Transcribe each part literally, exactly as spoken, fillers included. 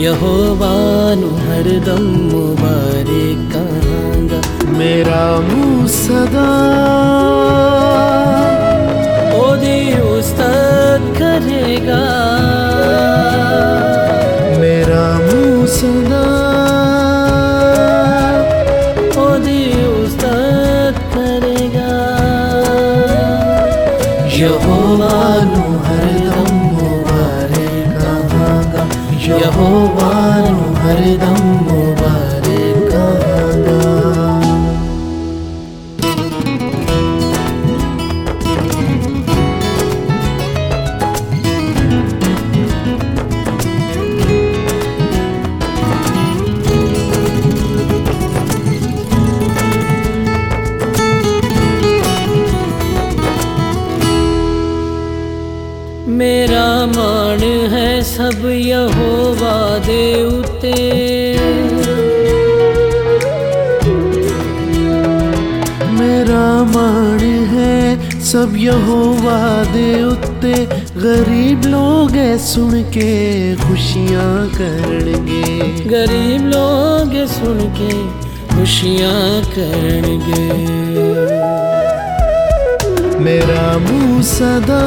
यहोवा नू हरदम मुबारक कहांगा। मेरा मुँह सदा ओदी उस्ताद करेगा, मेरा मुँह सदा ओदी उस्ताद करेगा। यहोवा नू हरदम मुबारक कहांगा, यहोवा नू हरदम मुबारक कहांगा। मेरा मान है सब यहोवा दे उते, मेरा मान है सब यहोवा दे उत्ते। गरीब लोग है सुन के खुशियाँ करनगे, गरीब लोग सुन के खुशियाँ करनगे। मेरा मुँह सदा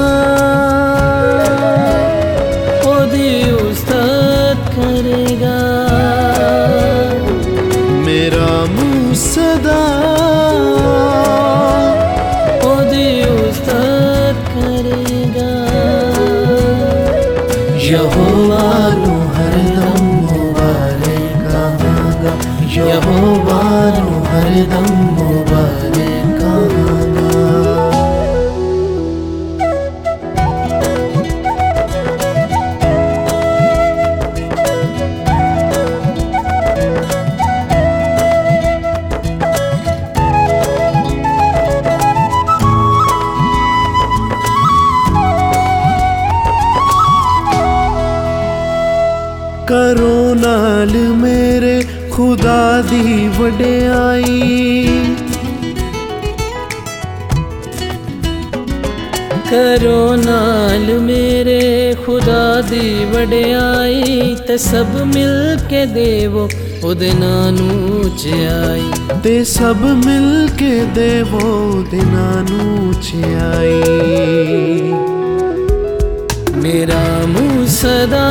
ओदी उस्ताद करेगा, मेरा मुँह सदा ओदी उस्ताद करेगा। यहोवा नू हरदम मुबारक कहांगा, यहोवा नू हरदम मुबारक कहांगा। करो नाल मेरे खुदा दी वडियाई, करो नाल मेरे खुदा दी वडियाई। ते सब मिल के देवो ओदे नां नू उचियाई, ते सब मिल के देवो दिना नू उचियाई। मेरा मुँह सदा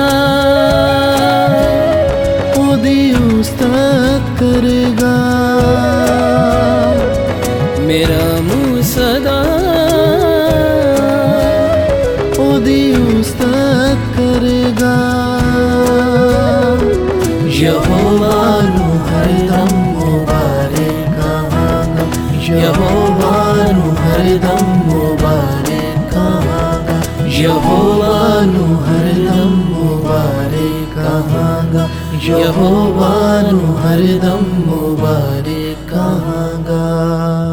ओदी उस्ताद करेगा, मेरा मुँह सदा ओदी उस्ताद करेगा। यहोवा नू हरदम मुबारक कहांगा, यहोवा नू हरदम मुबारक कहांगा, यहोवा नू हरदम मुबारक कहांगा, यहोवा नू हरदम मुबारक कहांगा।